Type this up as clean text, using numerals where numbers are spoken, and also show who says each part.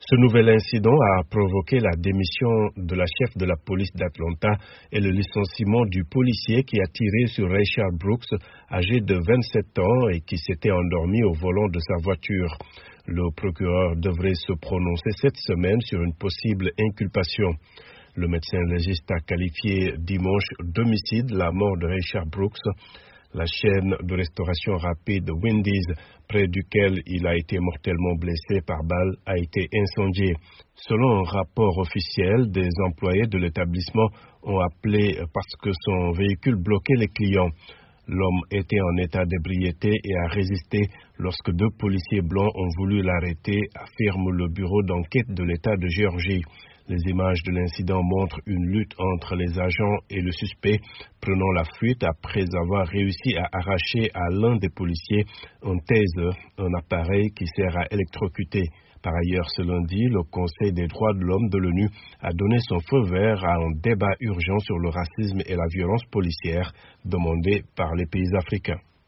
Speaker 1: Ce nouvel incident a provoqué la démission de la chef de la police d'Atlanta et le licenciement du policier qui a tiré sur Rayshard Brooks, âgé de 27 ans et qui s'était endormi au volant de sa voiture. Le procureur devrait se prononcer cette semaine sur une possible inculpation. Le médecin légiste a qualifié dimanche d'homicide la mort de Rayshard Brooks. La chaîne de restauration rapide Wendy's, près duquel il a été mortellement blessé par balle, a été incendiée. Selon un rapport officiel, des employés de l'établissement ont appelé parce que son véhicule bloquait les clients. L'homme était en état d'ébriété et a résisté lorsque 2 policiers blancs ont voulu l'arrêter, affirme le bureau d'enquête de l'État de Géorgie. Les images de l'incident montrent une lutte entre les agents et le suspect prenant la fuite après avoir réussi à arracher à l'un des policiers un taser, un appareil qui sert à électrocuter. Par ailleurs, ce lundi, le Conseil des droits de l'homme de l'ONU a donné son feu vert à un débat urgent sur le racisme et la violence policière demandé par les pays africains.